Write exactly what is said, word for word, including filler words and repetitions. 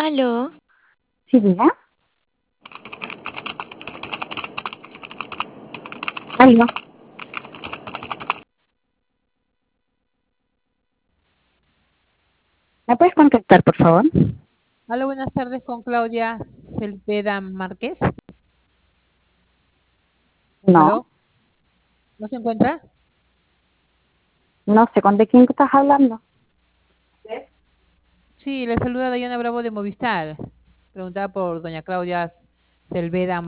Aló, Sí, diga. Aló. ¿Me puedes contactar, por favor? Hola, buenas tardes con Claudia Cepeda Márquez. No, ¿Aló? ¿No se encuentra? no sé con de quién estás hablando. Sí, le saluda Dayana Bravo de Movistar. Preguntaba por doña Claudia Selveda